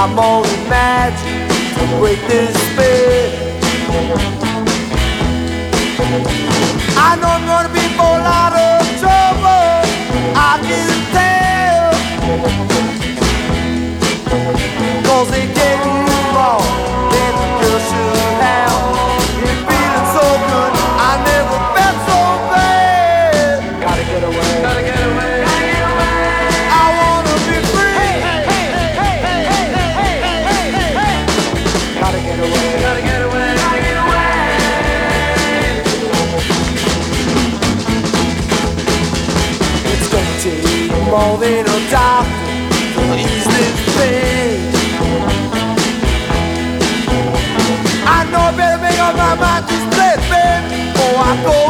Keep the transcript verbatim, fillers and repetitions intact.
I'm only magic to break this spell. I know I'm gonna be for a lot of trouble, I can tell, 'cause they gave you more than the girl should have. You're feeling so good, I never felt so bad. Gotta get away, gotta get away, gotta get away. I wanna be free. Hey, hey, hey, hey, hey, hey, hey, hey, hey, hey. Gotta get away, gotta get away, gotta get away. It's gonna take more than a doctor to ease this pain. I know I better make up my mind to split, baby, before I go.